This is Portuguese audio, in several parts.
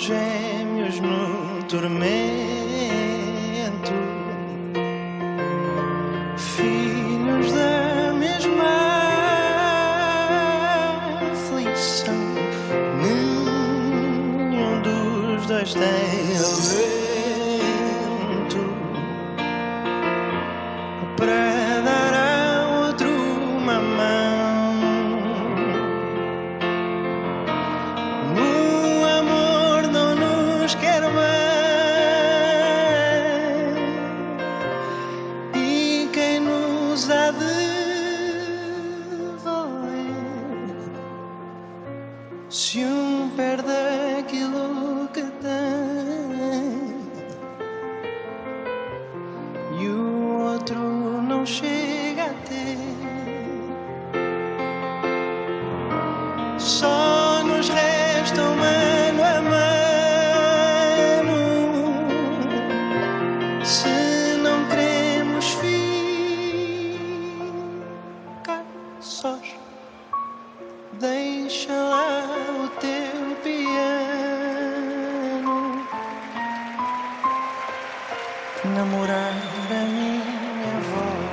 gêmeos no tormento, filhos da mesma aflição. Nenhum dos dois tem alento para dar a outro uma mão. Há de valer se um perde aquilo que tem e o outro não chega a ter. Só nos resta mano a mano se não queremos sós. Deixa lá o teu piano namorar a minha voz.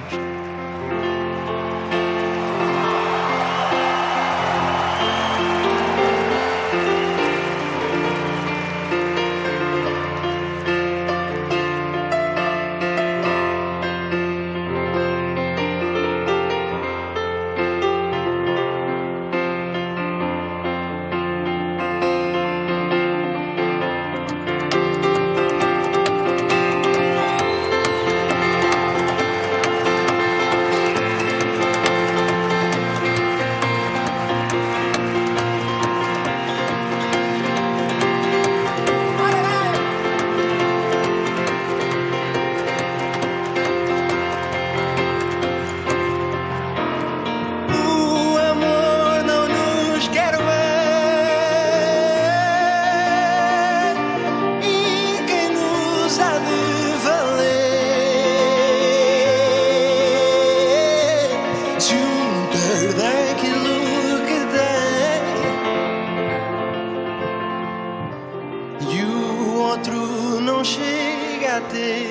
Não chega a ter.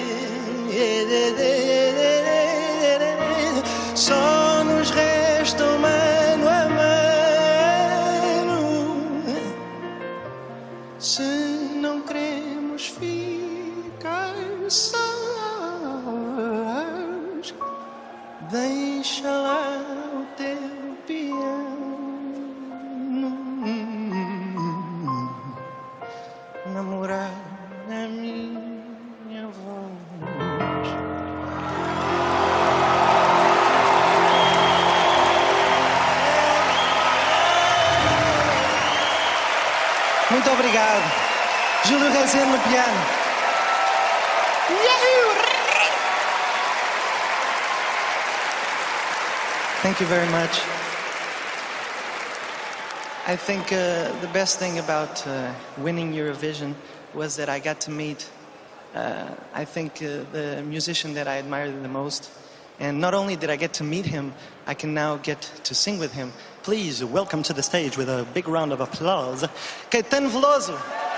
Só nos restam mano a mano se não queremos ficar sós. Deixa lá o teu piano namorar a minha voz. Muito obrigado. Júlio Rezende no piano. Thank you very much. I think the best thing about winning Eurovision was that I got to meet, I think, the musician that I admired the most. And not only did I get to meet him, I can now get to sing with him. Please welcome to the stage with a big round of applause, Caetano Veloso.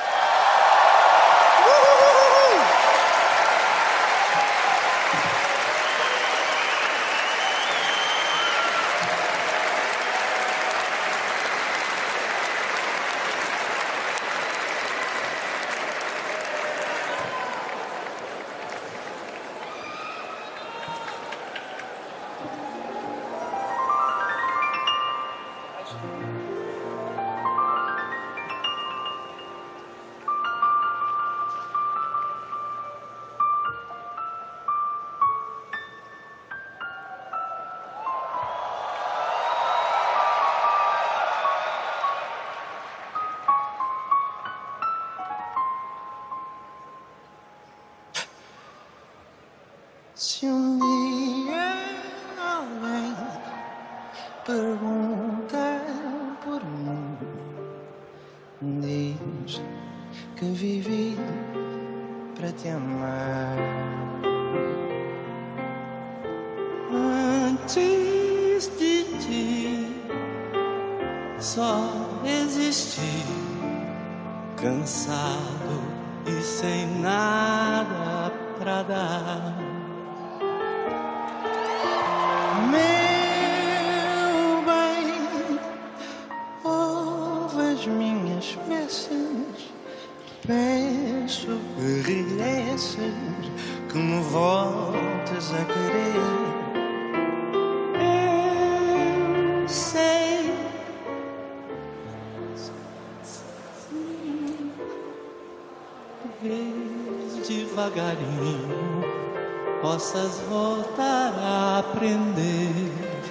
Se um dia alguém perguntar por mim, diz que vivi para te amar. Antes de ti só existi cansado e sem nada pra dar. Meu bem, ouve as minhas preces, peço que regresses, que me voltes a querer. Eu sei, Talvez devagarinho possas voltar a aprender.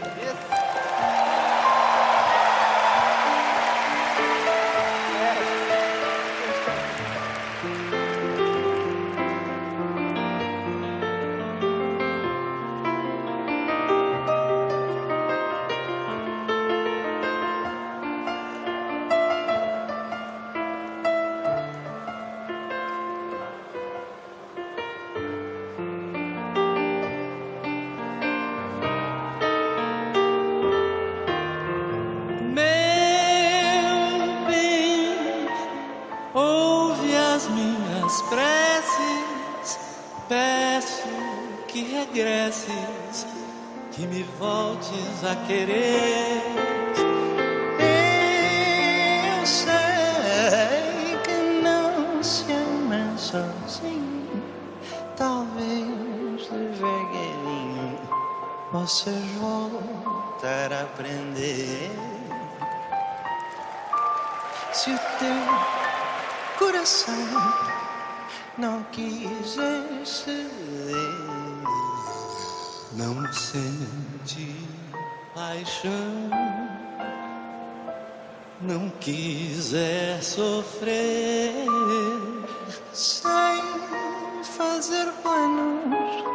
Minhas preces, peço que regresses, que me voltes a querer. eu sei que não se ama sozinho, talvez devagarinho possas voltar a aprender. Se o teu coração não quiser ceder, não sente paixão, não quiser sofrer, sem fazer planos,